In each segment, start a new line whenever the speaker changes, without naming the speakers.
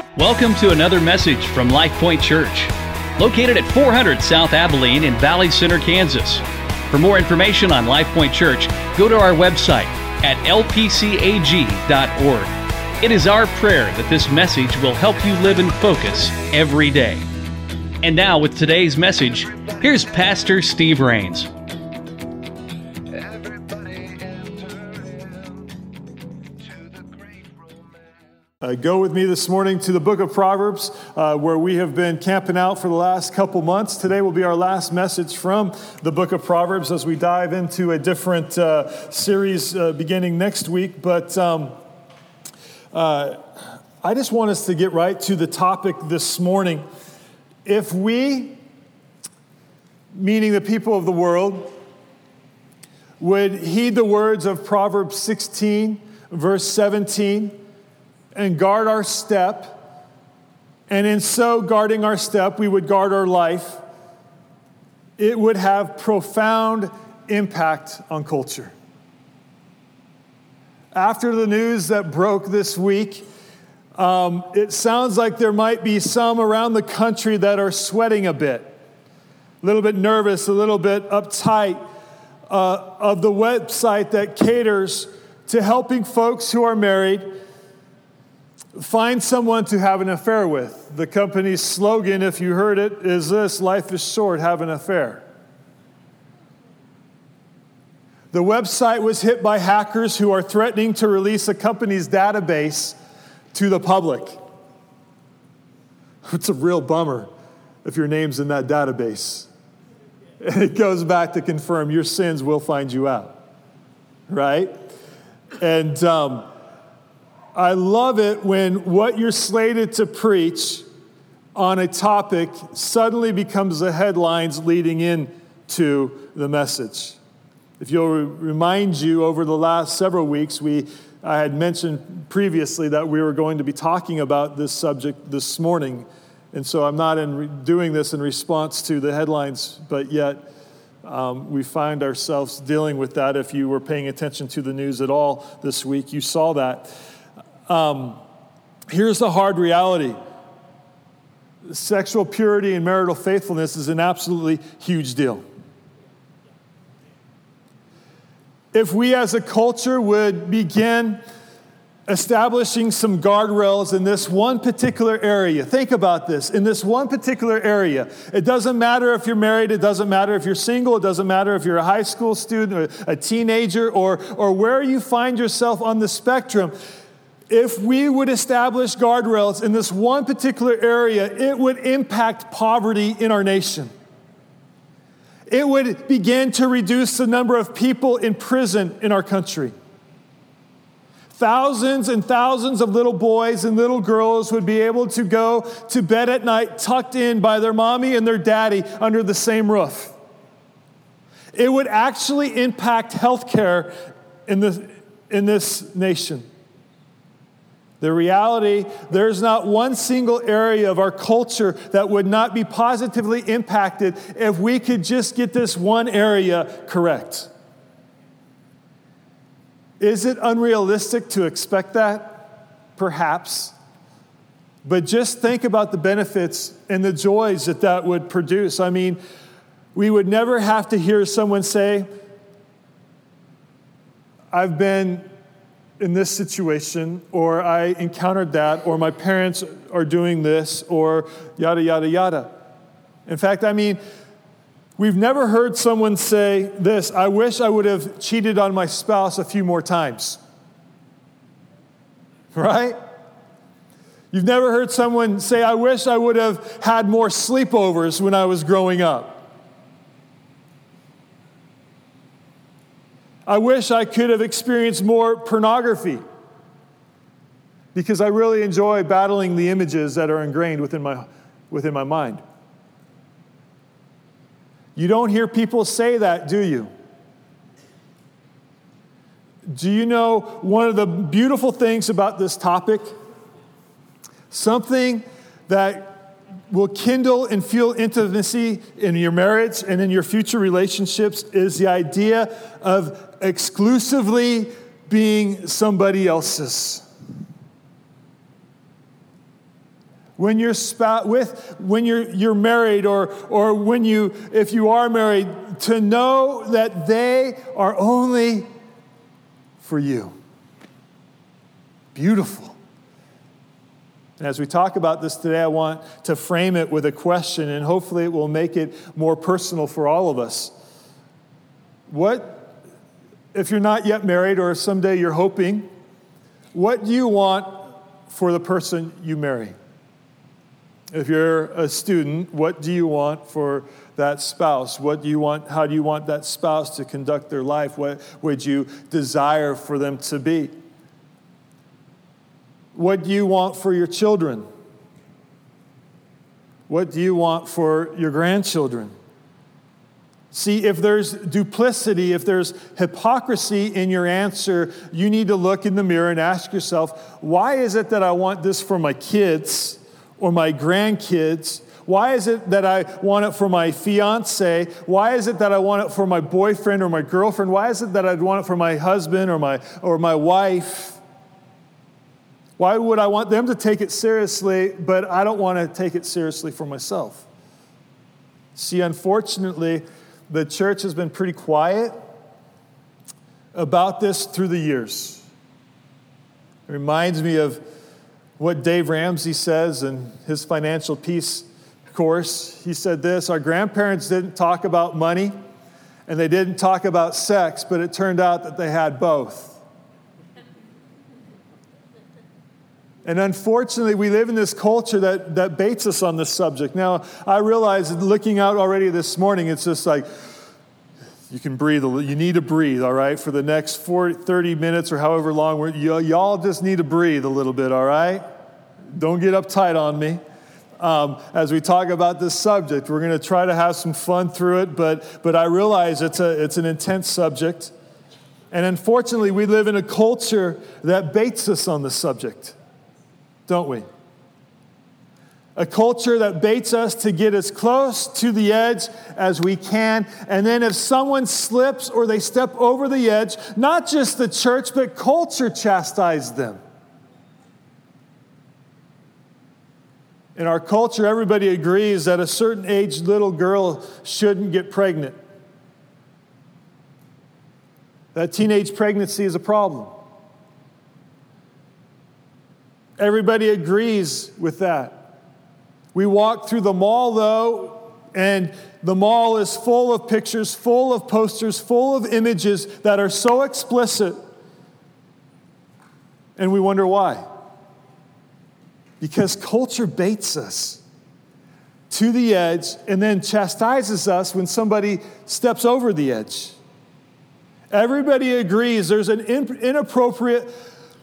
Welcome to another message from Life Point Church, located at 400 South Abilene in Valley Center, Kansas. For more information on Life Point Church, go to our website at lpcag.org. It is our prayer that this message will help you live in focus every day. And now with today's message, here's Pastor Steve Rains.
Go with me this morning to the book of Proverbs, where we have been camping out for the last couple months. Today will be our last message from the book of Proverbs as we dive into a different series beginning next week. But I just want us to get right to the topic this morning. If we, meaning the people of the world, would heed the words of Proverbs 16, verse 17, and guard our step, and in so guarding our step, we would guard our life, it would have profound impact on culture. After the news that broke this week, it sounds like there might be some around the country that are sweating a little bit nervous, a little bit uptight of the website that caters to helping folks who are married find someone to have an affair with. The company's slogan, if you heard it, is this: life is short, have an affair. The website was hit by hackers who are threatening to release a company's database to the public. It's a real bummer if your name's in that database. And it goes back to confirm your sins will find you out, right? And I love it when what you're slated to preach on a topic suddenly becomes the headlines leading into the message. If you'll remind you, over the last several weeks, I had mentioned previously that we were going to be talking about this subject this morning. And so I'm not doing this in response to the headlines, but yet we find ourselves dealing with that. If you were paying attention to the news at all this week, you saw that. Here's the hard reality. Sexual purity and marital faithfulness is an absolutely huge deal. If we as a culture would begin establishing some guardrails in this one particular area, think about this, in this one particular area, it doesn't matter if you're married, it doesn't matter if you're single, it doesn't matter if you're a high school student or a teenager or where you find yourself on the spectrum. If we would establish guardrails in this one particular area, it would impact poverty in our nation. It would begin to reduce the number of people in prison in our country. Thousands and thousands of little boys and little girls would be able to go to bed at night tucked in by their mommy and their daddy under the same roof. It would actually impact healthcare in this nation. The reality, there's not one single area of our culture that would not be positively impacted if we could just get this one area correct. Is it unrealistic to expect that? Perhaps. But just think about the benefits and the joys that would produce. I mean, we would never have to hear someone say, I've been in this situation, or I encountered that, or my parents are doing this, or yada, yada, yada. In fact, I mean, we've never heard someone say this: I wish I would have cheated on my spouse a few more times. Right? You've never heard someone say, I wish I would have had more sleepovers when I was growing up. I wish I could have experienced more pornography, because I really enjoy battling the images that are ingrained within my mind. You don't hear people say that, do you? Do you know one of the beautiful things about this topic? Something that will kindle and fuel intimacy in your marriage and in your future relationships is the idea of exclusively being somebody else's. when you're married, or if you are married, to know that they are only for you. Beautiful. And as we talk about this today, I want to frame it with a question, and hopefully it will make it more personal for all of us. What, if you're not yet married, or someday you're hoping, what do you want for the person you marry? If you're a student, what do you want for that spouse? What do you want? How do you want that spouse to conduct their life? What would you desire for them to be? What do you want for your children? What do you want for your grandchildren? See, if there's duplicity, if there's hypocrisy in your answer, you need to look in the mirror and ask yourself, why is it that I want this for my kids or my grandkids? Why is it that I want it for my fiance? Why is it that I want it for my boyfriend or my girlfriend? Why is it that I'd want it for my husband or my wife? Why would I want them to take it seriously, but I don't want to take it seriously for myself? See, unfortunately, the church has been pretty quiet about this through the years. It reminds me of what Dave Ramsey says in his Financial Peace course. He said this: our grandparents didn't talk about money and they didn't talk about sex, but it turned out that they had both. And unfortunately, we live in this culture that baits us on this subject. Now, I realize that looking out already this morning, it's just like, you can breathe. You need to breathe, all right, for the next 30 minutes or however long. Y'all just need to breathe a little bit, all right? Don't get uptight on me. As we talk about this subject, we're going to try to have some fun through it, but I realize it's an intense subject. And unfortunately, we live in a culture that baits us on the subject, don't we? A culture that baits us to get as close to the edge as we can. And then if someone slips or they step over the edge, not just the church, but culture chastises them. In our culture, everybody agrees that a certain age little girl shouldn't get pregnant. That teenage pregnancy is a problem. Everybody agrees with that. We walk through the mall, though, and the mall is full of pictures, full of posters, full of images that are so explicit. And we wonder why. Because culture baits us to the edge and then chastises us when somebody steps over the edge. Everybody agrees there's an inappropriate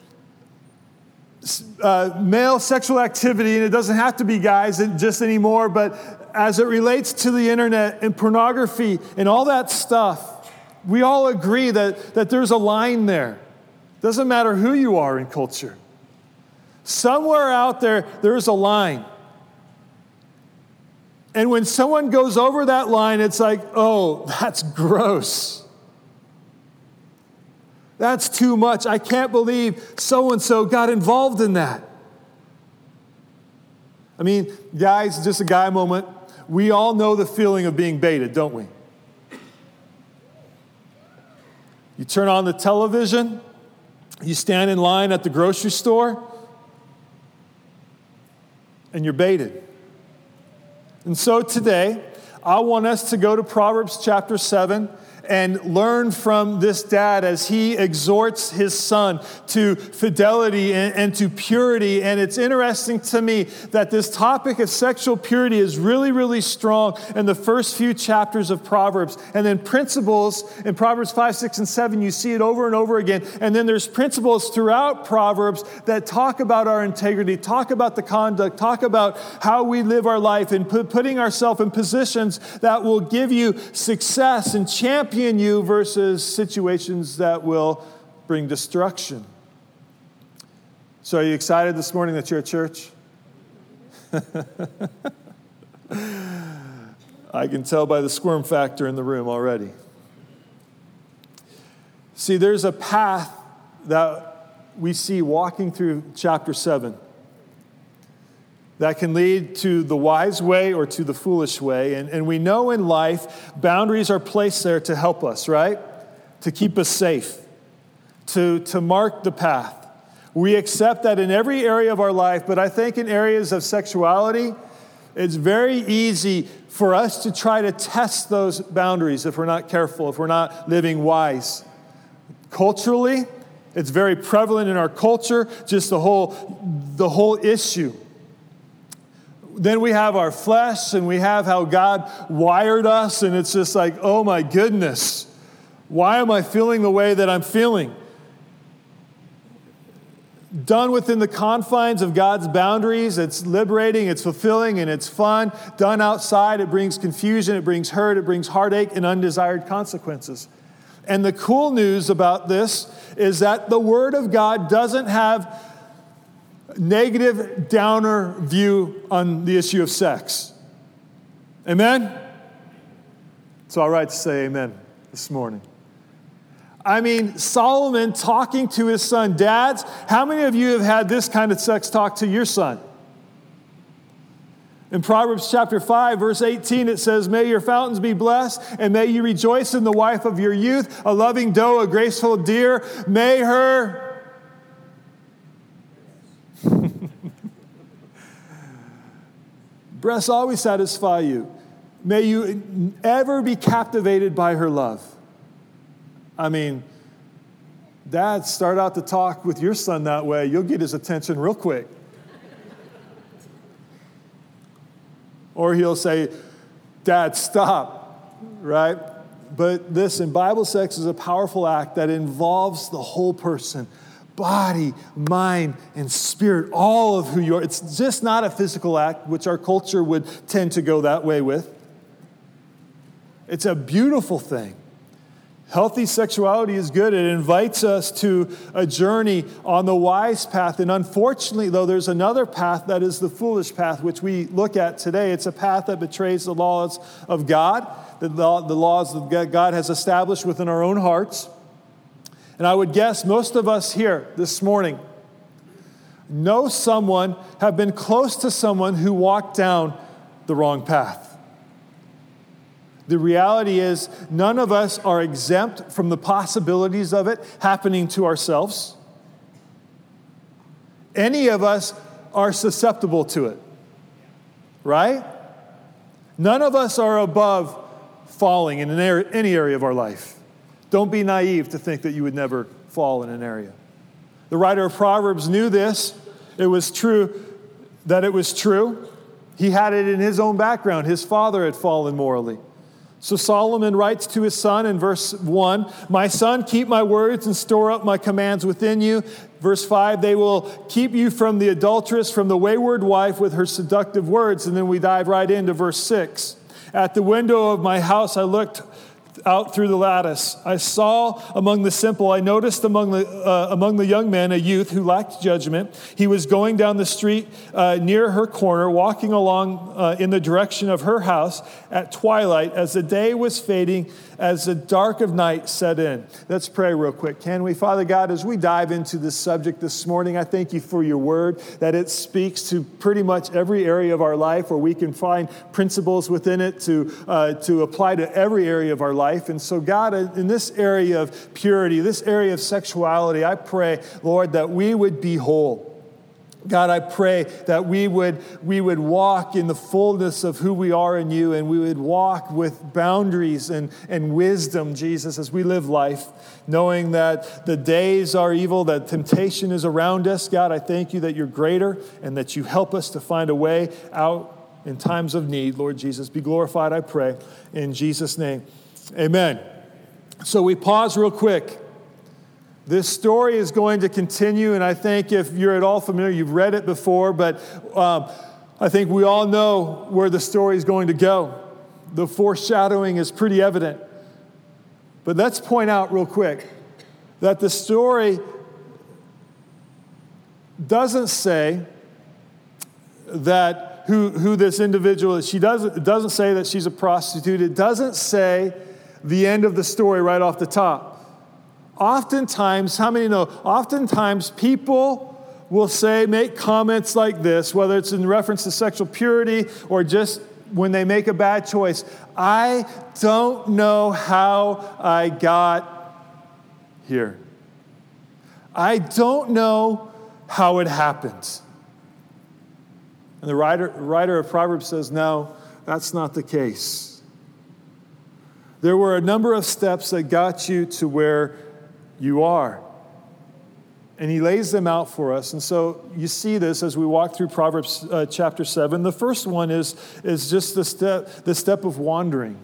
male sexual activity, and it doesn't have to be guys just anymore, but as it relates to the internet and pornography and all that stuff, we all agree that there's a line there. Doesn't matter who you are in culture. Somewhere out there, there's a line. And when someone goes over that line, it's like, oh, that's gross. That's too much. I can't believe so-and-so got involved in that. I mean, guys, just a guy moment. We all know the feeling of being baited, don't we? You turn on the television, you stand in line at the grocery store, and you're baited. And so today, I want us to go to Proverbs chapter 7 and learn from this dad as he exhorts his son to fidelity and to purity. And it's interesting to me that this topic of sexual purity is really, really strong in the first few chapters of Proverbs. And then principles in Proverbs 5, 6, and 7, you see it over and over again. And then there's principles throughout Proverbs that talk about our integrity, talk about the conduct, talk about how we live our life and putting ourselves in positions that will give you success and champion you versus situations that will bring destruction. So are you excited this morning that you're at church? I can tell by the squirm factor in the room already. See, there's a path that we see walking through chapter 7. that can lead to the wise way or to the foolish way. And we know in life, boundaries are placed there to help us, right? To keep us safe, to mark the path. We accept that in every area of our life, but I think in areas of sexuality, it's very easy for us to try to test those boundaries if we're not careful, if we're not living wise. Culturally, it's very prevalent in our culture, just the whole issue. Then we have our flesh, and we have how God wired us, and it's just like, oh my goodness, why am I feeling the way that I'm feeling? Done within the confines of God's boundaries, it's liberating, it's fulfilling, and it's fun. Done outside, it brings confusion, it brings hurt, it brings heartache and undesired consequences. And the cool news about this is that the Word of God doesn't have negative, downer view on the issue of sex. Amen? It's all right to say amen this morning. I mean, Solomon talking to his son. Dads, how many of you have had this kind of sex talk to your son? In Proverbs chapter 5, verse 18, it says, "May your fountains be blessed, and may you rejoice in the wife of your youth, a loving doe, a graceful deer. May her..." breasts always satisfy you. May you ever be captivated by her love. I mean, Dad, start out to talk with your son that way. You'll get his attention real quick. Or he'll say, Dad, stop, right? But listen, Bible sex is a powerful act that involves the whole person. Body, mind, and spirit, all of who you are. It's just not a physical act, which our culture would tend to go that way with. It's a beautiful thing. Healthy sexuality is good. It invites us to a journey on the wise path. And unfortunately, though, there's another path that is the foolish path, which we look at today. It's a path that betrays the laws of God, the laws that God has established within our own hearts. And I would guess most of us here this morning know someone, have been close to someone who walked down the wrong path. The reality is, none of us are exempt from the possibilities of it happening to ourselves. Any of us are susceptible to it, right? None of us are above falling in any area of our life. Don't be naive to think that you would never fall in an area. The writer of Proverbs knew this. It was true that it was true. He had it in his own background. His father had fallen morally. So Solomon writes to his son in verse 1, "My son, keep my words and store up my commands within you." Verse 5, "They will keep you from the adulteress, from the wayward wife with her seductive words." And then we dive right into verse 6. "At the window of my house I looked out through the lattice. I saw among the simple, I noticed among the young men a youth who lacked judgment. He was going down the street near her corner, walking along in the direction of her house at twilight as the day was fading, as the dark of night set in." Let's pray real quick, can we? Father God, as we dive into this subject this morning, I thank you for your word, that it speaks to pretty much every area of our life, where we can find principles within it to apply to every area of our life. And so, God, in this area of purity, this area of sexuality, I pray, Lord, that we would be whole. God, I pray that we would walk in the fullness of who we are in you, and we would walk with boundaries and wisdom, Jesus, as we live life, knowing that the days are evil, that temptation is around us. God, I thank you that you're greater and that you help us to find a way out in times of need. Lord Jesus, be glorified, I pray, in Jesus' name. Amen. So we pause real quick. This story is going to continue, and I think if you're at all familiar, you've read it before, but I think we all know where the story is going to go. The foreshadowing is pretty evident. But let's point out real quick that the story doesn't say that who this individual is. It doesn't say that she's a prostitute. It doesn't say the end of the story right off the top. Oftentimes, how many know? Oftentimes people will make comments like this, whether it's in reference to sexual purity or just when they make a bad choice. I don't know how I got here. I don't know how it happened. And the writer of Proverbs says, no, that's not the case. There were a number of steps that got you to where you are. And he lays them out for us. And so you see this as we walk through Proverbs chapter 7. The first one is just the step of wandering.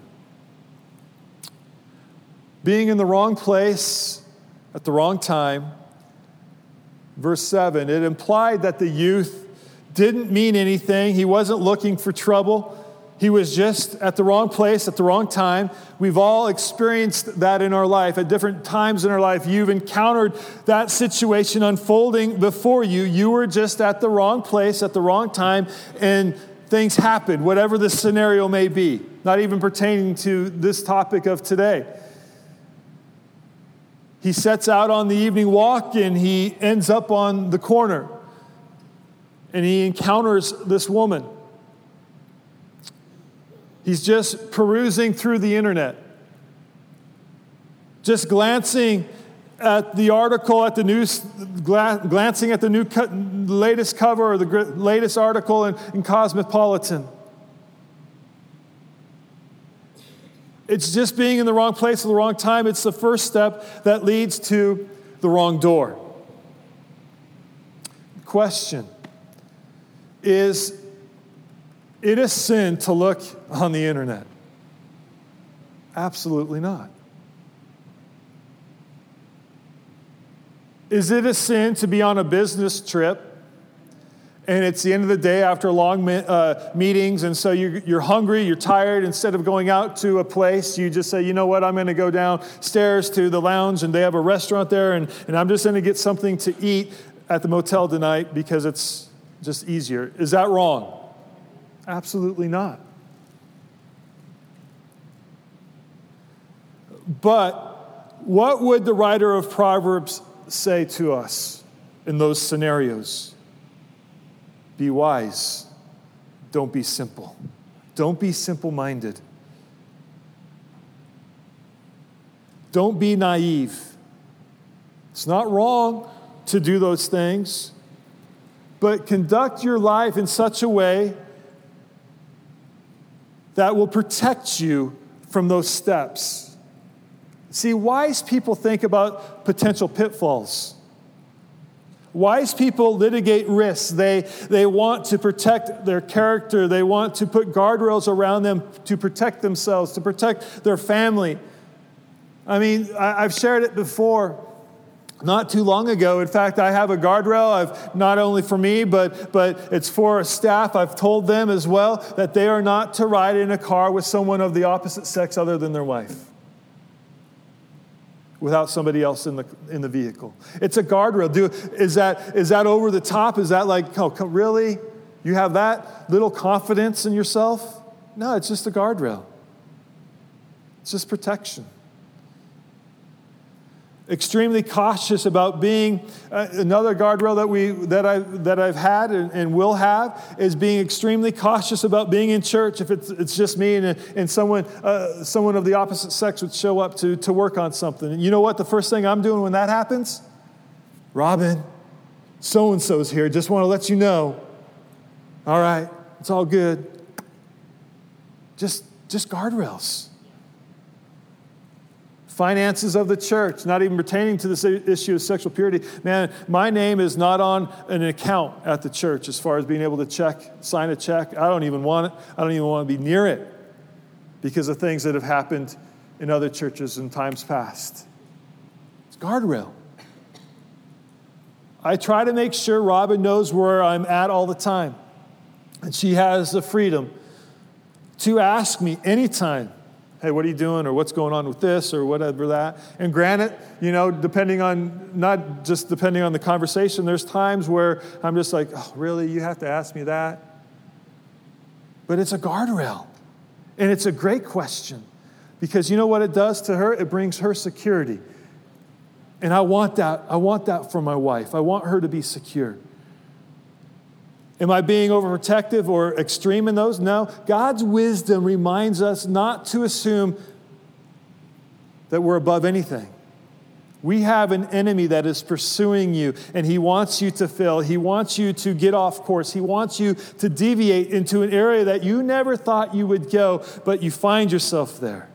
Being in the wrong place at the wrong time. Verse 7, it implied that the youth didn't mean anything. He wasn't looking for trouble. He was just at the wrong place at the wrong time. We've all experienced that in our life. At different times in our life, you've encountered that situation unfolding before you. You were just at the wrong place at the wrong time, and things happened, whatever the scenario may be, not even pertaining to this topic of today. He sets out on the evening walk, and he ends up on the corner, and he encounters this woman. He's just perusing through the internet, just glancing at the article, at the news, glancing at the latest cover or the latest article in Cosmopolitan. It's just being in the wrong place at the wrong time. It's the first step that leads to the wrong door. Question: is it a sin to look on the internet? Absolutely not. Is it a sin to be on a business trip and it's the end of the day after long meetings, and so you're hungry, you're tired? Instead of going out to a place, you just say, you know what, I'm going to go downstairs to the lounge, and they have a restaurant there, and I'm just going to get something to eat at the motel tonight because it's just easier. Is that wrong? Absolutely not. But what would the writer of Proverbs say to us in those scenarios? Be wise. Don't be simple. Don't be simple-minded. Don't be naive. It's not wrong to do those things, but conduct your life in such a way that will protect you from those steps. See, wise people think about potential pitfalls. Wise people litigate risks. They want to protect their character. They want to put guardrails around them to protect themselves, to protect their family. I mean, I've shared it before. Not too long ago, in fact, I have a guardrail. Not only for me, but it's for staff. I've told them as well that they are not to ride in a car with someone of the opposite sex other than their wife, without somebody else in the vehicle. It's a guardrail. Is that over the top? Is that like, oh, really? You have that little confidence in yourself? No, it's just a guardrail. It's just protection. Extremely cautious about being another guardrail that I've had and will have is being extremely cautious about being in church. If it's just me and someone of the opposite sex would show up to work on something, and you know what? The first thing I'm doing when that happens, Robin, so and so's here. Just want to let you know. All right, it's all good. Just guardrails. Finances of the church, not even pertaining to this issue of sexual purity. Man, my name is not on an account at the church as far as being able to sign a check. I don't even want it. I don't even want to be near it because of things that have happened in other churches in times past. It's guardrail. I try to make sure Robin knows where I'm at all the time. And she has the freedom to ask me anytime, hey, what are you doing? Or what's going on with this or whatever that? And granted, not just depending on the conversation, there's times where I'm just like, oh, really? You have to ask me that? But it's a guardrail. And it's a great question. Because you know what it does to her? It brings her security. And I want that for my wife. I want her to be secure. Am I being overprotective or extreme in those? No. God's wisdom reminds us not to assume that we're above anything. We have an enemy that is pursuing you, and he wants you to fail. He wants you to get off course. He wants you to deviate into an area that you never thought you would go, but you find yourself there.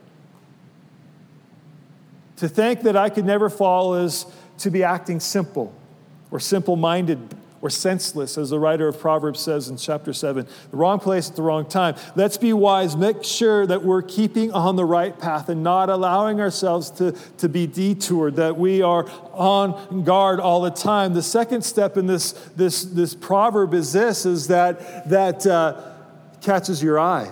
To think that I could never fall is to be acting simple or simple-minded or senseless, as the writer of Proverbs says in chapter 7. The wrong place at the wrong time. Let's be wise. Make sure that we're keeping on the right path and not allowing ourselves to be detoured, that we are on guard all the time. The second step in this proverb is that catches your eye.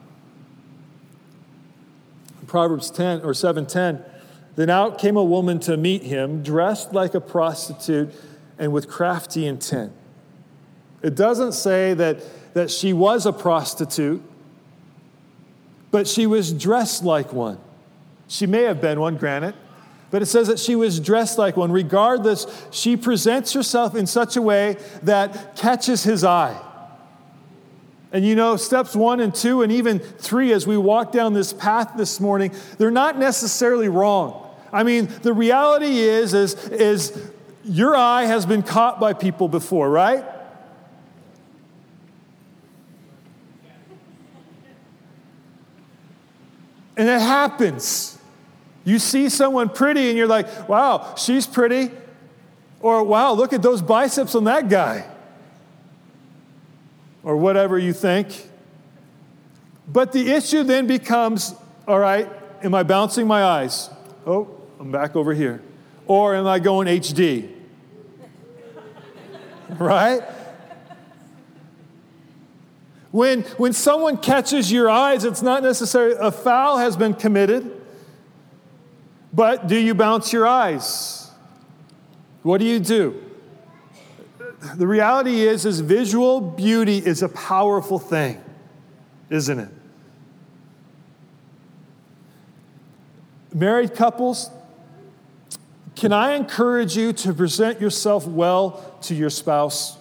Proverbs 10 or 7:10. Then out came a woman to meet him, dressed like a prostitute and with crafty intent. It doesn't say that she was a prostitute, but she was dressed like one. She may have been one, granted, but it says that she was dressed like one. Regardless, she presents herself in such a way that catches his eye. And you know, steps 1 and 2 and even 3 as we walk down this path this morning, they're not necessarily wrong. I mean, the reality is your eye has been caught by people before, right? And it happens. You see someone pretty and you're like, wow, she's pretty. Or wow, look at those biceps on that guy. Or whatever you think. But the issue then becomes, all right, am I bouncing my eyes? Oh, I'm back over here. Or am I going HD? Right? When someone catches your eyes, it's not necessarily a foul has been committed, but do you bounce your eyes? What do you do? The reality is visual beauty is a powerful thing, isn't it? Married couples, can I encourage you to present yourself well to your spouse?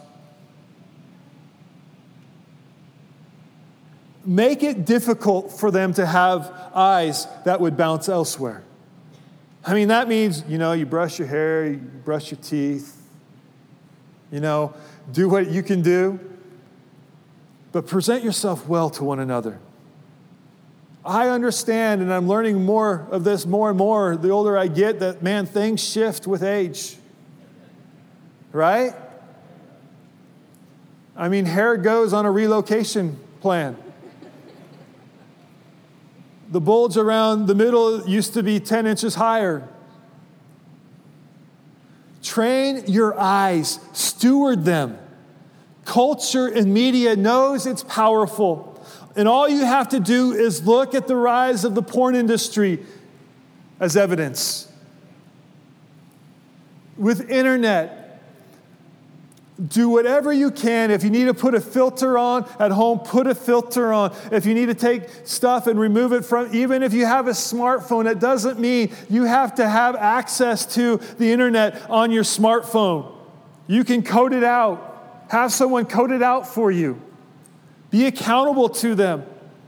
Make it difficult for them to have eyes that would bounce elsewhere. I mean, that means, you brush your hair, you brush your teeth, do what you can do, but present yourself well to one another. I understand, and I'm learning more of this more and more the older I get, that, man, things shift with age. Right? I mean, hair goes on a relocation plan. The bulge around the middle used to be 10 inches higher. Train your eyes, steward them. Culture and media knows it's powerful. And all you have to do is look at the rise of the porn industry as evidence. With internet, do whatever you can. If you need to put a filter on at home, put a filter on. If you need to take stuff and remove it from, even if you have a smartphone, it doesn't mean you have to have access to the internet on your smartphone. You can code it out. Have someone code it out for you. Be accountable to them.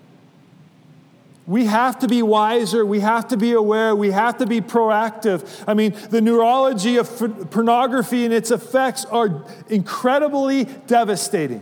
We have to be wiser. We have to be aware. We have to be proactive. I mean, the neurology of pornography and its effects are incredibly devastating.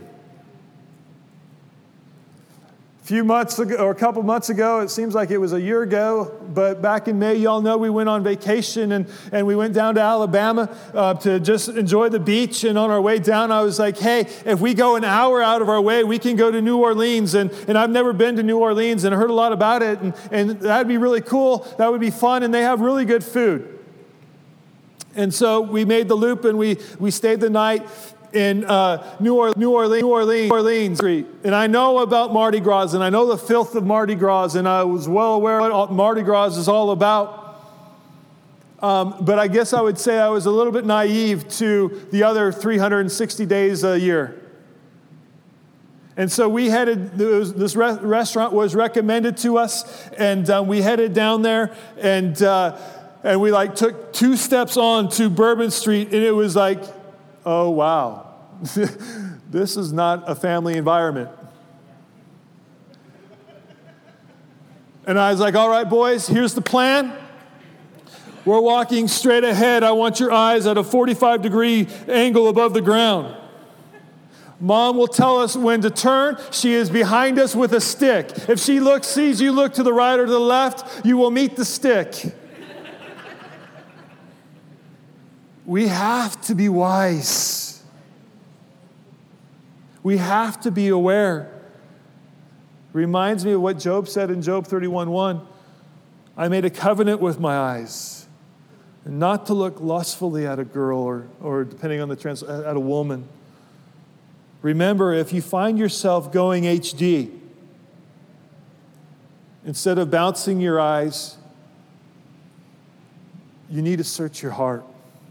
A few months ago, or a couple months ago, it seems like it was a year ago, but back in May, y'all know we went on vacation and we went down to Alabama to just enjoy the beach. And on our way down, I was like, hey, if we go an hour out of our way, we can go to New Orleans. And I've never been to New Orleans and heard a lot about it. And that'd be really cool. That would be fun. And they have really good food. And so we made the loop and we stayed the night in New Orleans Street. And I know about Mardi Gras, and I know the filth of Mardi Gras, and I was well aware of what Mardi Gras is all about. But I guess I would say I was a little bit naive to the other 360 days a year. And so we headed, this restaurant was recommended to us, and we headed down there, and we took 2 steps on to Bourbon Street, and it was like, oh, wow. this is not a family environment. And I was like, all right, boys, here's the plan. We're walking straight ahead. I want your eyes at a 45-degree angle above the ground. Mom will tell us when to turn. She is behind us with a stick. If she sees you look to the right or to the left, you will meet the stick. We have to be wise. We have to be aware. Reminds me of what Job said in Job 31:1. I made a covenant with my eyes, not to look lustfully at a girl or depending on the at a woman. Remember, if you find yourself going HD, instead of bouncing your eyes, you need to search your heart.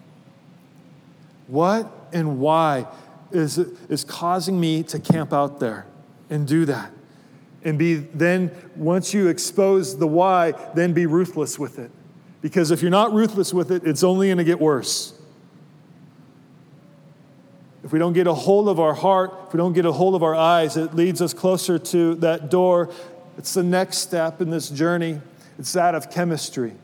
What and why is causing me to camp out there and do that? And then, once you expose the why, then be ruthless with it. Because if you're not ruthless with it, it's only going to get worse. If we don't get a hold of our heart, if we don't get a hold of our eyes, it leads us closer to that door. It's the next step in this journey. It's that of chemistry.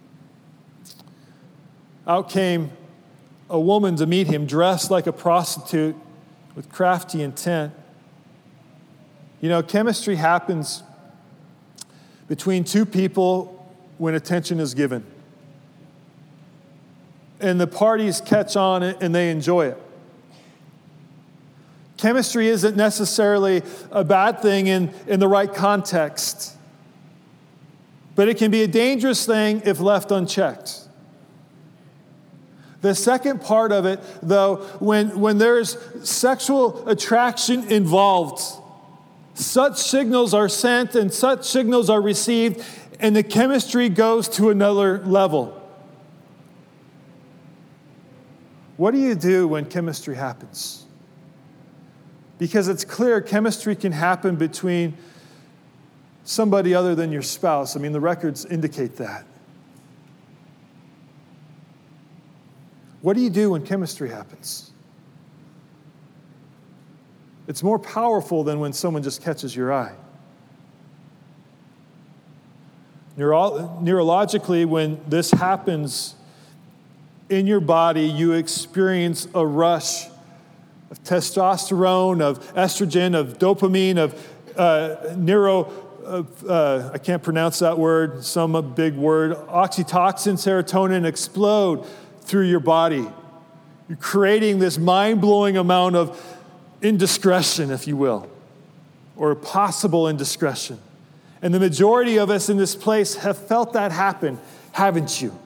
Out came a woman to meet him, dressed like a prostitute with crafty intent. You know, chemistry happens between two people when attention is given. And the parties catch on it and they enjoy it. Chemistry isn't necessarily a bad thing in the right context. But it can be a dangerous thing if left unchecked. The second part of it, though, when there's sexual attraction involved, such signals are sent and such signals are received, and the chemistry goes to another level. What do you do when chemistry happens? Because it's clear chemistry can happen between somebody other than your spouse. I mean, the records indicate that. What do you do when chemistry happens? It's more powerful than when someone just catches your eye. Neurologically, when this happens in your body, you experience a rush of testosterone, of estrogen, of dopamine, of I can't pronounce that word, some big word. Oxytocin, serotonin explode through your body. You're creating this mind-blowing amount of indiscretion, if you will, or possible indiscretion. And the majority of us in this place have felt that happen, haven't you?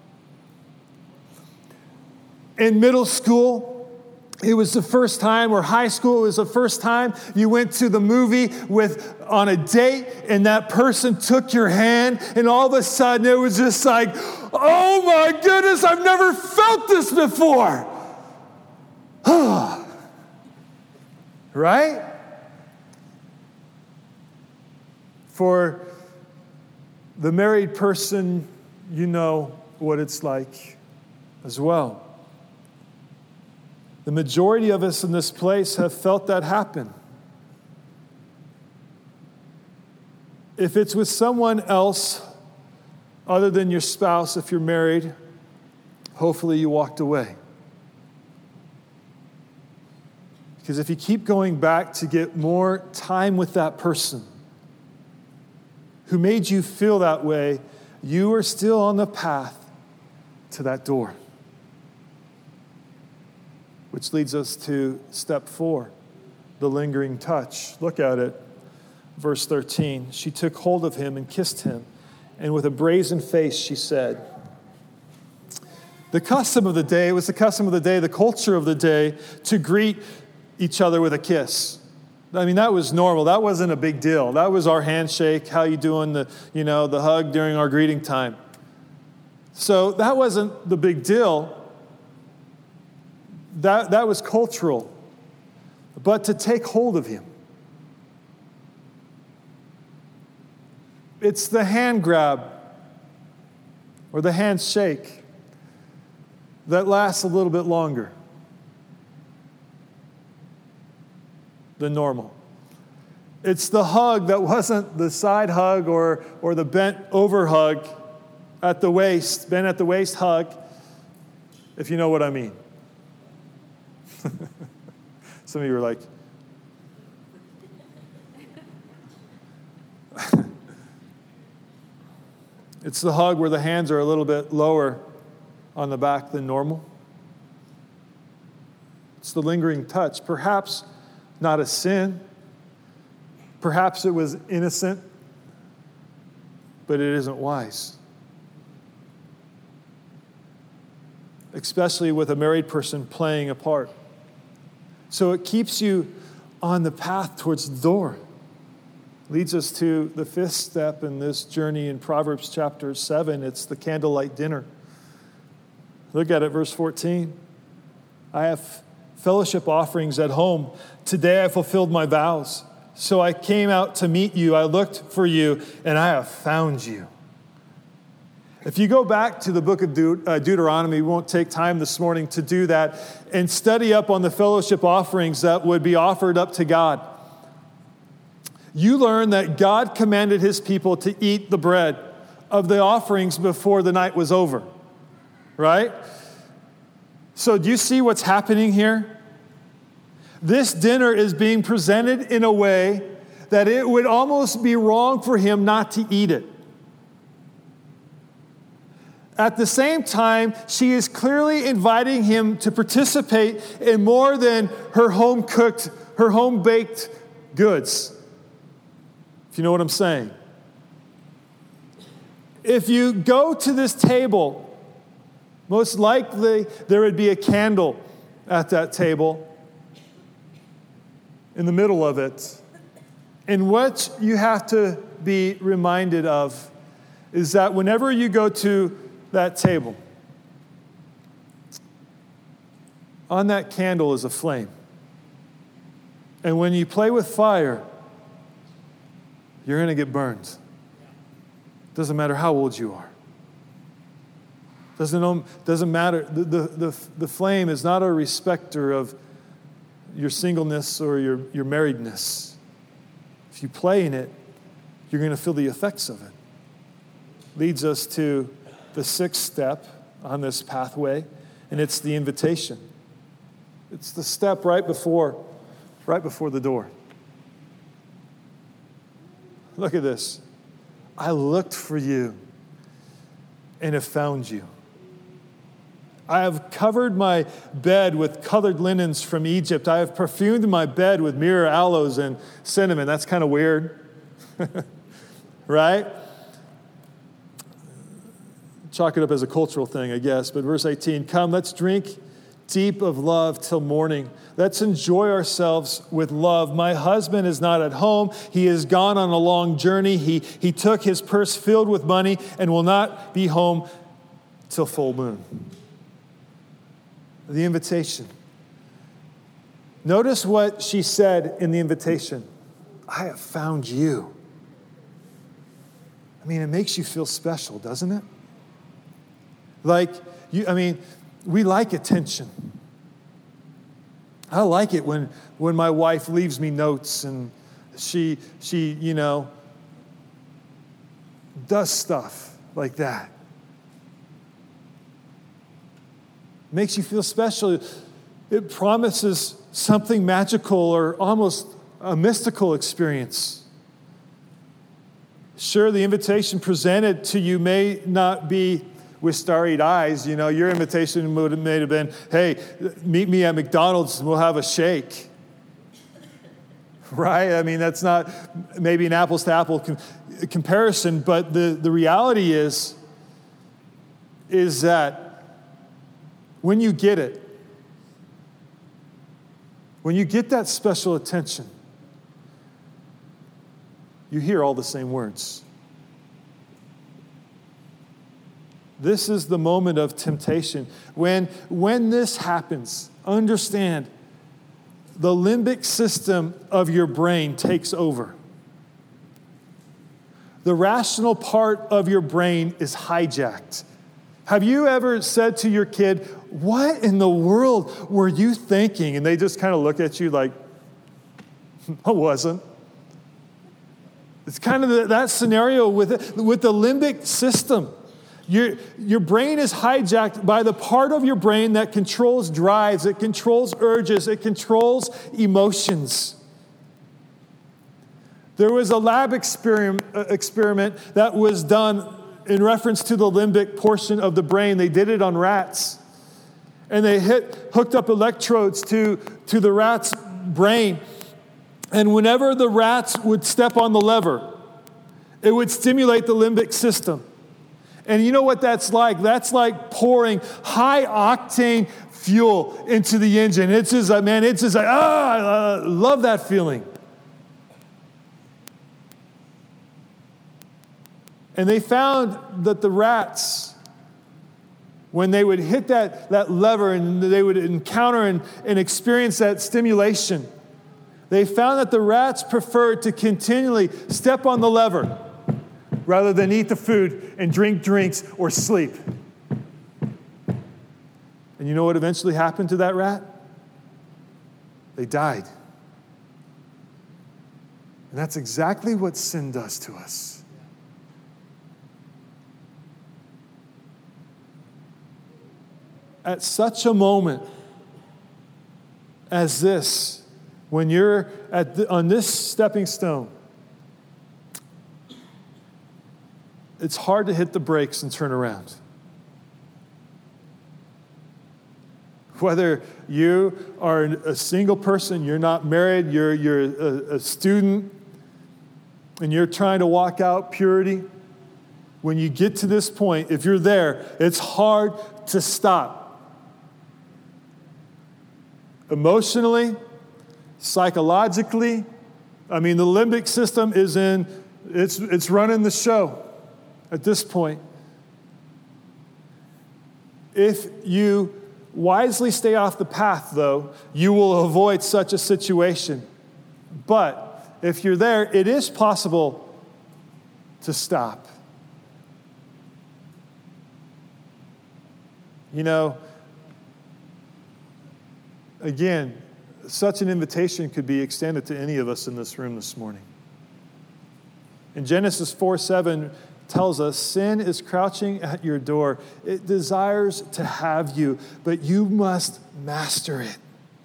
In middle school, it was the first time, or high school, it was the first time you went to the movie on a date, and that person took your hand, and all of a sudden it was just like, oh my goodness, I've never felt this before. Right? For the married person, you know what it's like as well. The majority of us in this place have felt that happen. If it's with someone else other than your spouse, if you're married, hopefully you walked away. Because if you keep going back to get more time with that person who made you feel that way, you are still on the path to that door. Which leads us to step 4, the lingering touch. Look at it. Verse 13. She took hold of him and kissed him, and with a brazen face she said, the culture of the culture of the day, to greet each other with a kiss. I mean, that was normal. That wasn't a big deal. That was our handshake, how you doing, the hug during our greeting time. So that wasn't the big deal. That was cultural. But to take hold of him, it's the hand grab or the handshake that lasts a little bit longer. than normal. It's the hug that wasn't the side hug or the bent over hug at the waist, bent at the waist hug, if you know what I mean. Some of you are like, it's the hug where the hands are a little bit lower on the back than normal. It's the lingering touch. Perhaps not a sin. Perhaps it was innocent, but it isn't wise. Especially with a married person playing a part. So it keeps you on the path towards the door. Leads us to the fifth step in this journey in Proverbs chapter 7. It's the candlelight dinner. Look at it, verse 14. I have fellowship offerings at home. Today I fulfilled my vows. So I came out to meet you. I looked for you, and I have found you. If you go back to the book of Deuteronomy, we won't take time this morning to do that, and study up on the fellowship offerings that would be offered up to God. You learn that God commanded his people to eat the bread of the offerings before the night was over, right? So do you see what's happening here? This dinner is being presented in a way that it would almost be wrong for him not to eat it. At the same time, she is clearly inviting him to participate in more than her home-cooked, her home-baked goods. If you know what I'm saying. If you go to this table, most likely there would be a candle at that table in the middle of it. And what you have to be reminded of is that whenever you go to that table, on that candle is a flame. And when you play with fire, you're going to get burned. Doesn't matter how old you are. Doesn't matter. The flame is not a respecter of your singleness or your marriedness. If you play in it, you're going to feel the effects of it. Leads us to the sixth step on this pathway, and it's the invitation. It's the step right before the door. Look at this. I looked for you and have found you. I have covered my bed with colored linens from Egypt. I have perfumed my bed with myrrh, aloes, and cinnamon. That's kind of weird, right? Chalk it up as a cultural thing, I guess. But verse 18, come, let's drink deep of love till morning. Let's enjoy ourselves with love. My husband is not at home. He is gone on a long journey. He took his purse filled with money and will not be home till full moon. The invitation. Notice what she said in the invitation. I have found you. I mean, it makes you feel special, doesn't it? We like attention. I like it when my wife leaves me notes and she does stuff like that. Makes you feel special. It promises something magical or almost a mystical experience. Sure, the invitation presented to you may not be with starry-eyed eyes. Your invitation may have been, hey, meet me at McDonald's and we'll have a shake. Right? I mean, that's not maybe an apples-to-apple comparison, but the reality is that when you get it, when you get that special attention, you hear all the same words. This is the moment of temptation. When this happens, understand the limbic system of your brain takes over. The rational part of your brain is hijacked. Have you ever said to your kid, what in the world were you thinking? And they just kind of look at you like, I wasn't. It's kind of that scenario with the limbic system. Your brain is hijacked by the part of your brain that controls drives, it controls urges, it controls emotions. There was a lab experiment that was done in reference to the limbic portion of the brain. They did it on rats. And they hooked up electrodes to the rat's brain. And whenever the rats would step on the lever, it would stimulate the limbic system. And you know what that's like? That's like pouring high-octane fuel into the engine. It's just like, I love that feeling. And they found that the rats, when they would hit that lever and they would encounter and experience that stimulation, they found that the rats preferred to continually step on the lever rather than eat the food and drink drinks or sleep. And you know what eventually happened to that rat? They died. And that's exactly what sin does to us. At such a moment as this, when you're on this stepping stone, it's hard to hit the brakes and turn around. Whether you are a single person, you're not married, you're a student, and you're trying to walk out purity, when you get to this point, if you're there, it's hard to stop. Emotionally, psychologically, the limbic system is it's running the show at this point. If you wisely stay off the path, though, you will avoid such a situation. But if you're there, it is possible to stop. Again, such an invitation could be extended to any of us in this room this morning. In Genesis 4:7 tells us, sin is crouching at your door. It desires to have you, but you must master it.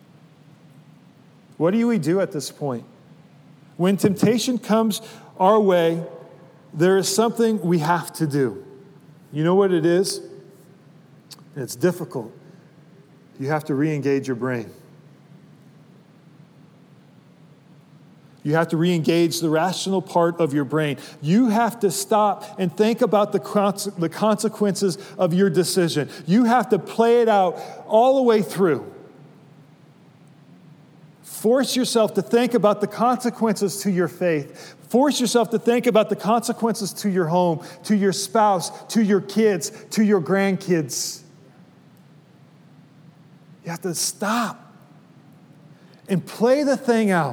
What do we do at this point? When temptation comes our way, there is something we have to do. You know what it is? It's difficult. You have to re-engage your brain. You have to re-engage the rational part of your brain. You have to stop and think about the consequences of your decision. You have to play it out all the way through. Force yourself to think about the consequences to your faith. Force yourself to think about the consequences to your home, to your spouse, to your kids, to your grandkids. You have to stop and play the thing out.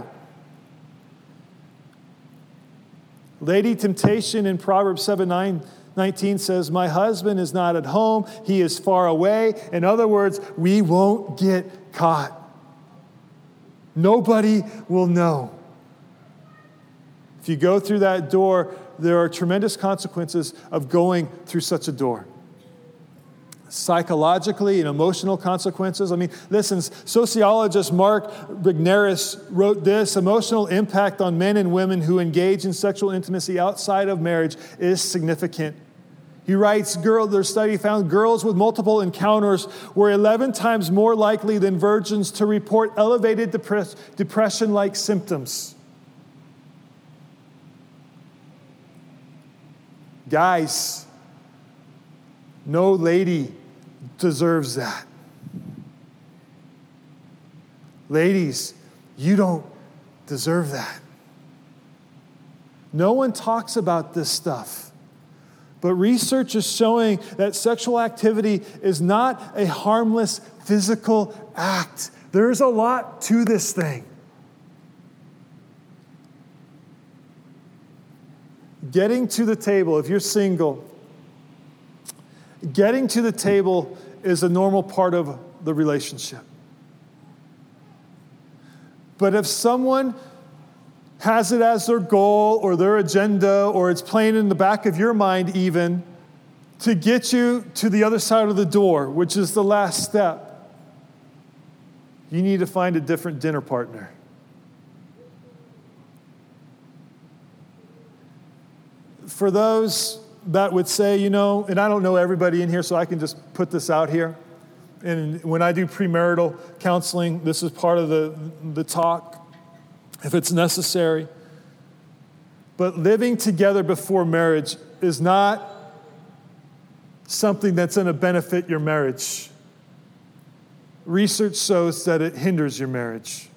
Lady Temptation in Proverbs 7:19 says, my husband is not at home, he is far away. In other words, we won't get caught. Nobody will know. If you go through that door, there are tremendous consequences of going through such a door. Psychologically and emotional consequences. Listen, sociologist Mark Brigneris wrote this: emotional impact on men and women who engage in sexual intimacy outside of marriage is significant. He writes, their study found girls with multiple encounters were 11 times more likely than virgins to report elevated depression-like symptoms. Guys, no lady deserves that. Ladies, you don't deserve that. No one talks about this stuff. But research is showing that sexual activity is not a harmless physical act. There's a lot to this thing. Getting to the table, if you're single, getting to the table is a normal part of the relationship. But if someone has it as their goal or their agenda, or it's playing in the back of your mind even, to get you to the other side of the door, which is the last step, you need to find a different dinner partner. For those that would say, and I don't know everybody in here, so I can just put this out here. And when I do premarital counseling, this is part of the talk, if it's necessary. But living together before marriage is not something that's going to benefit your marriage. Research shows that it hinders your marriage.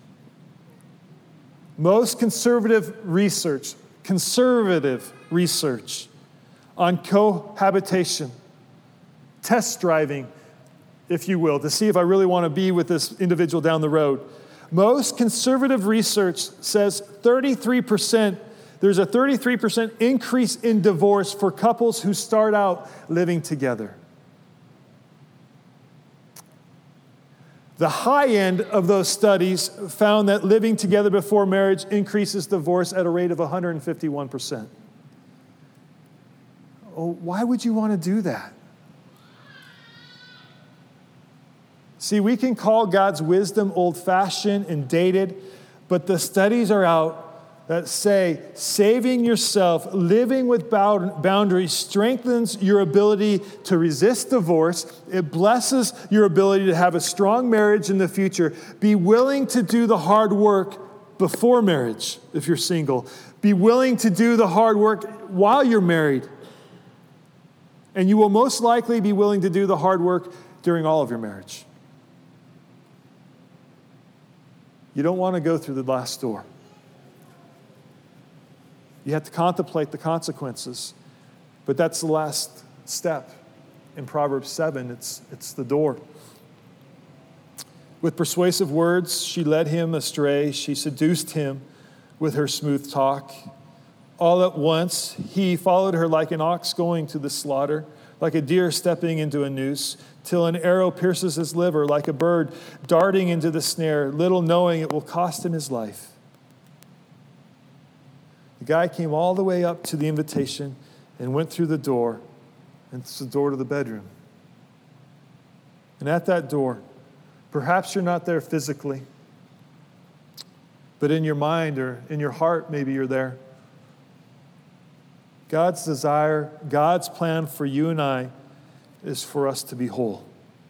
Most conservative research on cohabitation, test driving, if you will, to see if I really want to be with this individual down the road. Most conservative research says there's a 33% increase in divorce for couples who start out living together. The high end of those studies found that living together before marriage increases divorce at a rate of 151%. Oh, why would you want to do that? See, we can call God's wisdom old-fashioned and dated, but the studies are out that say saving yourself, living with boundaries strengthens your ability to resist divorce. It blesses your ability to have a strong marriage in the future. Be willing to do the hard work before marriage if you're single. Be willing to do the hard work while you're married. And you will most likely be willing to do the hard work during all of your marriage. You don't want to go through the last door. You have to contemplate the consequences. But that's the last step. In Proverbs 7, it's the door. With persuasive words, she led him astray. She seduced him with her smooth talk. All at once, he followed her like an ox going to the slaughter, like a deer stepping into a noose, till an arrow pierces his liver, like a bird darting into the snare, little knowing it will cost him his life. The guy came all the way up to the invitation and went through the door, and it's the door to the bedroom. And at that door, perhaps you're not there physically, but in your mind or in your heart, maybe you're there. God's desire, God's plan for you and I is for us to be whole.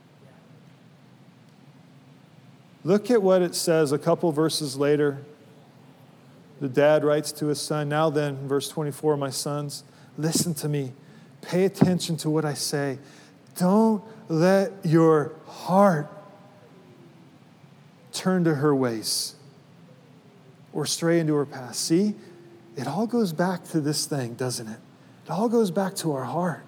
Look at what it says a couple verses later. The dad writes to his son, "Now then," verse 24, "my sons, listen to me. Pay attention to what I say. Don't let your heart turn to her ways or stray into her path." See, it all goes back to this thing, doesn't it? It all goes back to our heart.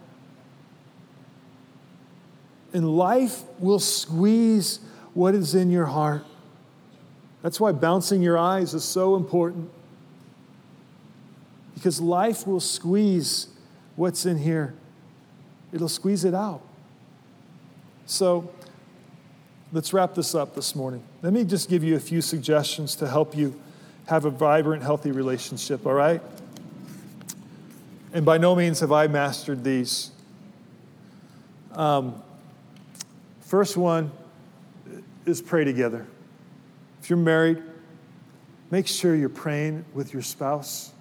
And life will squeeze what is in your heart. That's why bouncing your eyes is so important. Because life will squeeze what's in here. It'll squeeze it out. So let's wrap this up this morning. Let me just give you a few suggestions to help you have a vibrant, healthy relationship, all right? And by no means have I mastered these. First one is pray together. If you're married, make sure you're praying with your spouse.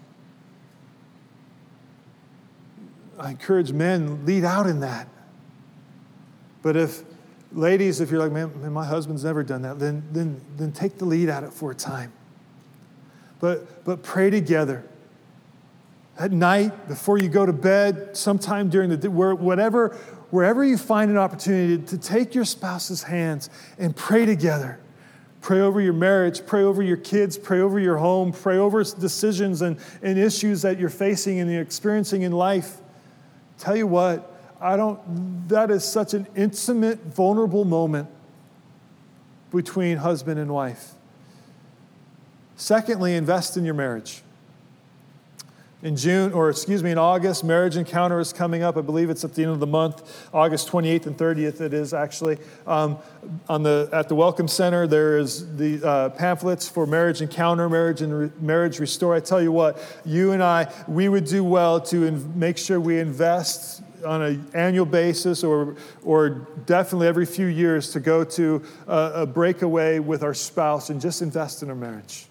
I encourage men, lead out in that. But if you're like, man, my husband's never done that, then take the lead at it for a time. But pray together. At night, before you go to bed, sometime during the day, wherever you find an opportunity to take your spouse's hands and pray together. Pray over your marriage, pray over your kids, pray over your home, pray over decisions and issues that you're facing and you're experiencing in life. Tell you what, that is such an intimate, vulnerable moment between husband and wife. Secondly, invest in your marriage. In August, Marriage Encounter is coming up. I believe it's at the end of the month, August 28th and 30th it is actually. At the Welcome Center, there is the pamphlets for Marriage Encounter, Marriage Restore. I tell you what, you and I, we would do well to make sure we invest on an annual basis or definitely every few years to go to a breakaway with our spouse and just invest in our marriage.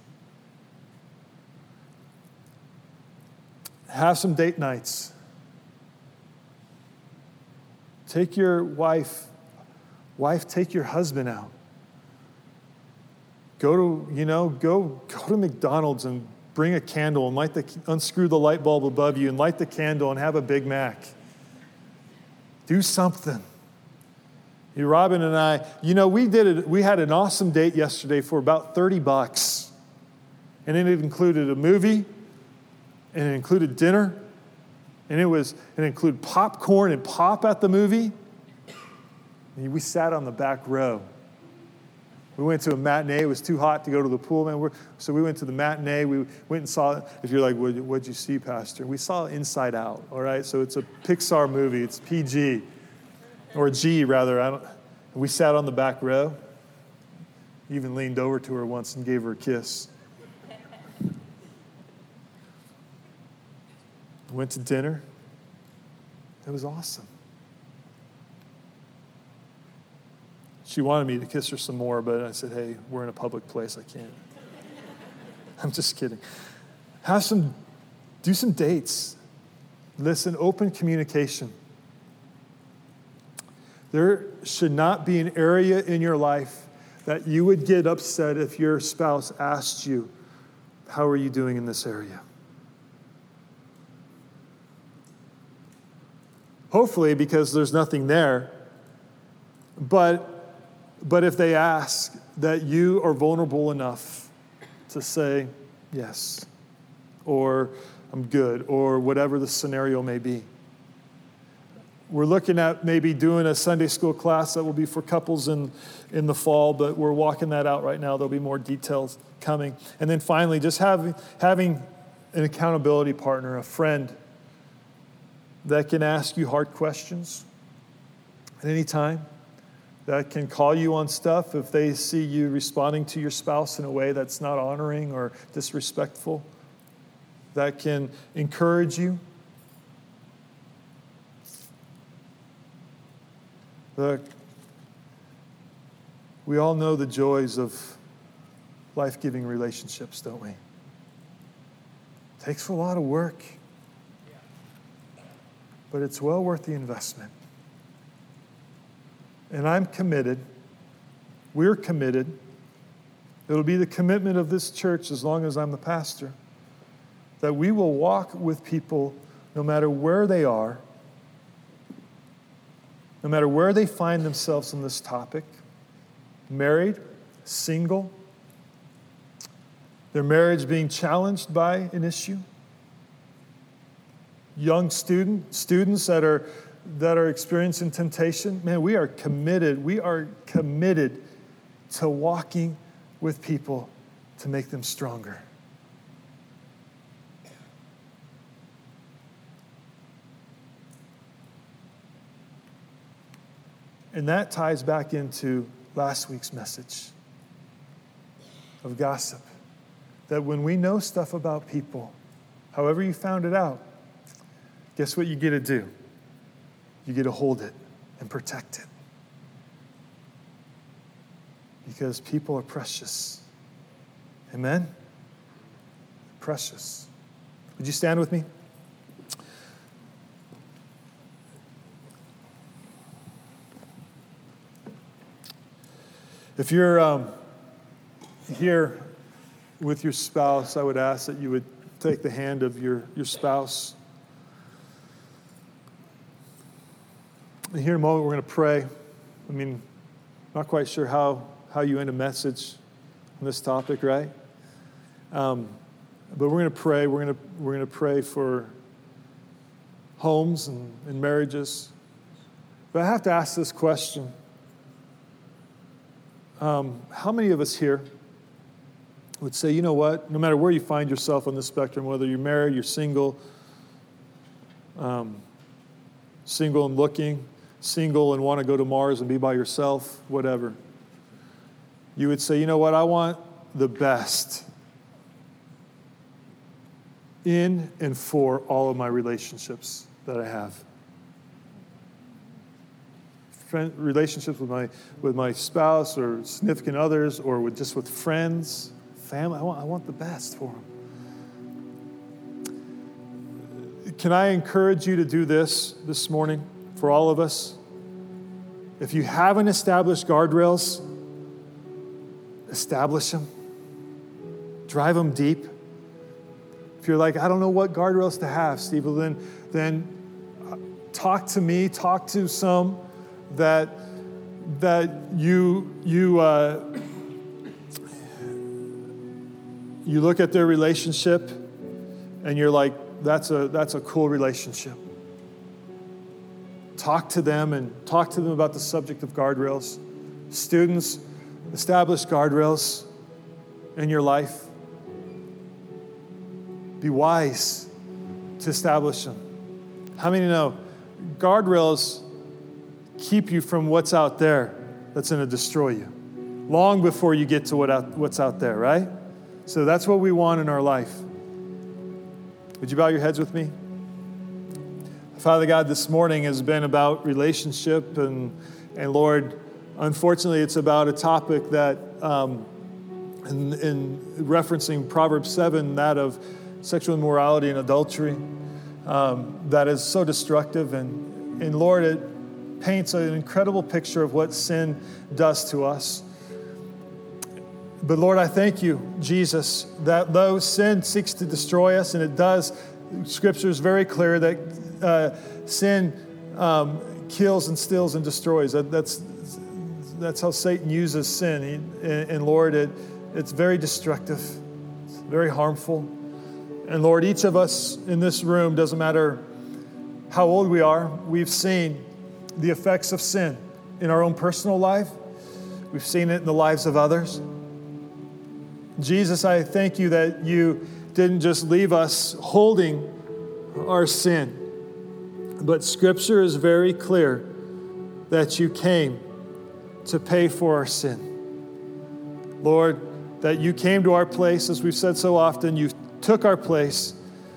Have some date nights. Take your wife, take your husband out. Go to McDonald's and bring a candle and unscrew the light bulb above you and light the candle and have a Big Mac. Do something. Robin and I, we had an awesome date yesterday for about $30. And it included a movie, and it included dinner, and it included popcorn and pop at the movie. And we sat on the back row. We went to a matinee. It was too hot to go to the pool, man. So we went to the matinee. We went and saw, if you're like, what'd you see, Pastor? We saw Inside Out, all right? So it's a Pixar movie. It's PG, or G, rather. We sat on the back row. Even leaned over to her once and gave her a kiss. Went to dinner. It was awesome. She wanted me to kiss her some more, but I said, hey, we're in a public place. I can't. I'm just kidding. Do some dates. Listen, open communication. There should not be an area in your life that you would get upset if your spouse asked you, how are you doing in this area? Hopefully, because there's nothing there. But if they ask, that you are vulnerable enough to say, yes, or I'm good, or whatever the scenario may be. We're looking at maybe doing a Sunday school class that will be for couples in the fall, but we're walking that out right now. There'll be more details coming. And then finally, just having an accountability partner, a friend, that can ask you hard questions at any time, that can call you on stuff if they see you responding to your spouse in a way that's not honoring or disrespectful, that can encourage you. Look, we all know the joys of life-giving relationships, don't we? It takes a lot of work. But it's well worth the investment. And I'm committed. We're committed. It'll be the commitment of this church as long as I'm the pastor, that we will walk with people no matter where they are, no matter where they find themselves in this topic, married, single, their marriage being challenged by an issue, young students that are experiencing temptation. Man, we are committed. We are committed to walking with people to make them stronger. And that ties back into last week's message of gossip. That when we know stuff about people, however you found it out, guess what you get to do? You get to hold it and protect it. Because people are precious. Amen? Precious. Would you stand with me? If you're here with your spouse, I would ask that you would take the hand of your spouse. And here in a moment, we're going to pray. Not quite sure how you end a message on this topic, right? But we're going to pray. We're going to pray for homes and marriages. But I have to ask this question. How many of us here would say, you know what, no matter where you find yourself on the spectrum, whether you're married, you're single, single and looking, single and want to go to Mars and be by yourself, whatever, you would say, you know what, I want the best in and for all of my relationships that I have. Relationships with my spouse or significant others, or with friends, family. I want the best for them. Can I encourage you to do this morning for all of us? If you haven't established guardrails, establish them. Drive them deep. If you're like, I don't know what guardrails to have, Steve, well, then talk to me, talk to some that you look at their relationship and you're like, that's a cool relationship. Talk to them about the subject of guardrails. Students, establish guardrails in your life. Be wise to establish them. How many know guardrails keep you from what's out there that's going to destroy you long before you get to what's out there, right? So that's what we want in our life. Would you bow your heads with me? Father God, this morning has been about relationship, and Lord, unfortunately, it's about a topic that, in referencing Proverbs 7, that of sexual immorality and adultery, that is so destructive. And Lord, it paints an incredible picture of what sin does to us. But Lord, I thank you, Jesus, that though sin seeks to destroy us, and it does, Scripture is very clear that sin kills and steals and destroys. That's how Satan uses sin. And Lord, it's very destructive, it's very harmful. And Lord, each of us in this room, doesn't matter how old we are, we've seen the effects of sin in our own personal life. We've seen it in the lives of others. Jesus, I thank you that you didn't just leave us holding our sin, but Scripture is very clear that you came to pay for our sin. Lord, that you came to our place, as we've said so often, you took our place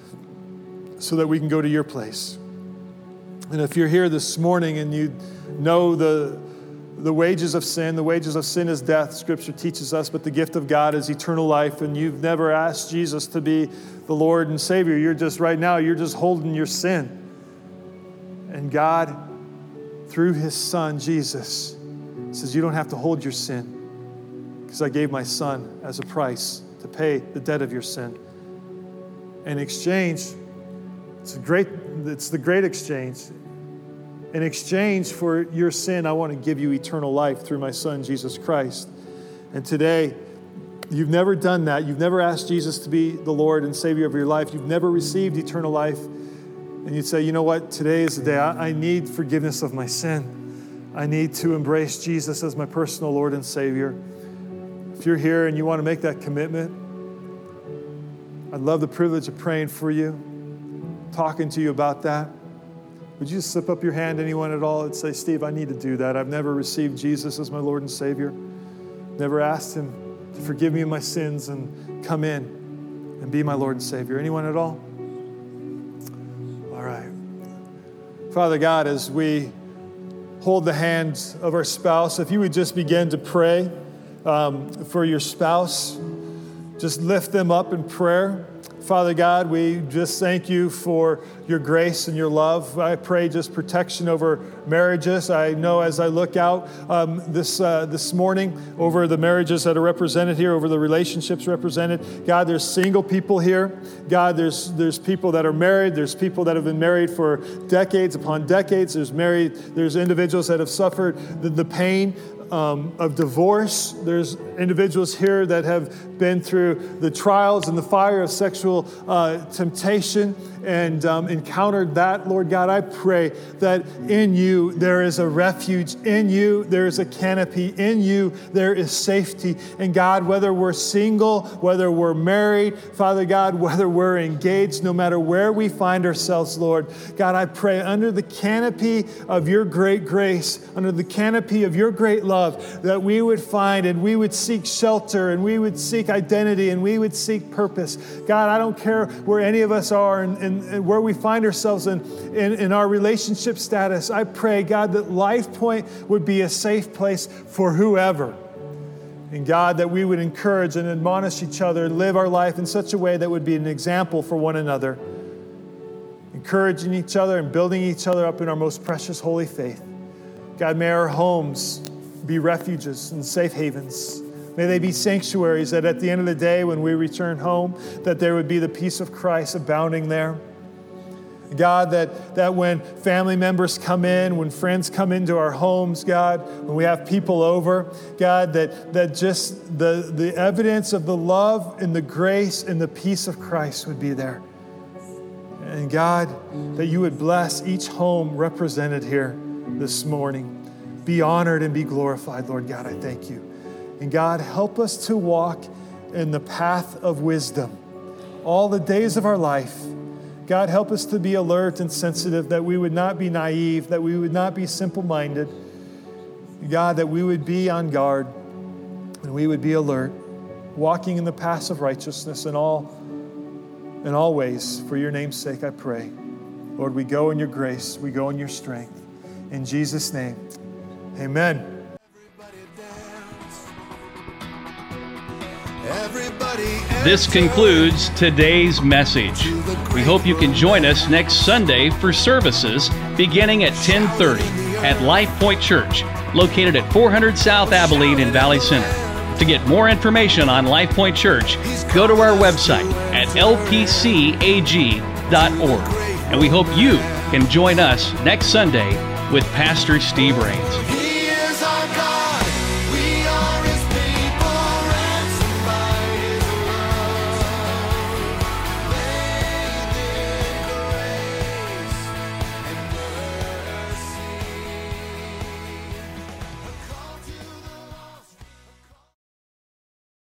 so that we can go to your place. And if you're here this morning and you know the wages of sin is death, Scripture teaches us, but the gift of God is eternal life, and you've never asked Jesus to be the Lord and Savior. You're just holding your sin. And God, through His Son, Jesus, says, you don't have to hold your sin because I gave my Son as a price to pay the debt of your sin. In exchange, it's the great exchange. In exchange for your sin, I want to give you eternal life through my Son, Jesus Christ. And today, you've never done that. You've never asked Jesus to be the Lord and Savior of your life. You've never received eternal life. And you'd say, you know what? Today is the day. I need forgiveness of my sin. I need to embrace Jesus as my personal Lord and Savior. If you're here and you want to make that commitment, I'd love the privilege of praying for you, talking to you about that. Would you just slip up your hand, anyone at all, and say, Steve, I need to do that. I've never received Jesus as my Lord and Savior. Never asked Him to forgive me of my sins and come in and be my Lord and Savior. Anyone at all? All right. Father God, as we hold the hands of our spouse, if you would just begin to pray for your spouse, just lift them up in prayer. Father God, we just thank you for your grace and your love. I pray just protection over marriages. I know as I look out this morning over the marriages that are represented here, over the relationships represented. God, there's single people here. God, there's people that are married. There's people that have been married for decades upon decades. There's individuals that have suffered the pain of divorce. There's individuals here that have been through the trials and the fire of sexual temptation and encountered that. Lord God, I pray that in you there is a refuge. In you there is a canopy. In you there is safety. And God, whether we're single, whether we're married, Father God, whether we're engaged, no matter where we find ourselves, Lord, God, I pray under the canopy of your great grace, under the canopy of your great love, that we would find and we would seek shelter and we would seek identity and we would seek purpose. God, I don't care where any of us are and where we find ourselves in our relationship status. I pray, God, that Life Point would be a safe place for whoever. And God, that we would encourage and admonish each other and live our life in such a way that would be an example for one another, encouraging each other and building each other up in our most precious holy faith. God, may our homes be refuges and safe havens. May they be sanctuaries that at the end of the day, when we return home, that there would be the peace of Christ abounding there. God, that when family members come in, when friends come into our homes, God, when we have people over, God, that just the evidence of the love and the grace and the peace of Christ would be there. And God, that you would bless each home represented here this morning. Be honored and be glorified, Lord God, I thank you. And God, help us to walk in the path of wisdom all the days of our life. God, help us to be alert and sensitive, that we would not be naive, that we would not be simple-minded. God, that we would be on guard and we would be alert, walking in the paths of righteousness in all ways. For your name's sake, I pray. Lord, we go in your grace. We go in your strength. In Jesus' name, amen.
This concludes today's message. We hope you can join us next Sunday for services beginning at 10:30 at Life Point Church, located at 400 South Abilene in Valley Center. To get more information on Life Point Church, go to our website at lpcag.org. And we hope you can join us next Sunday with Pastor Steve Rains.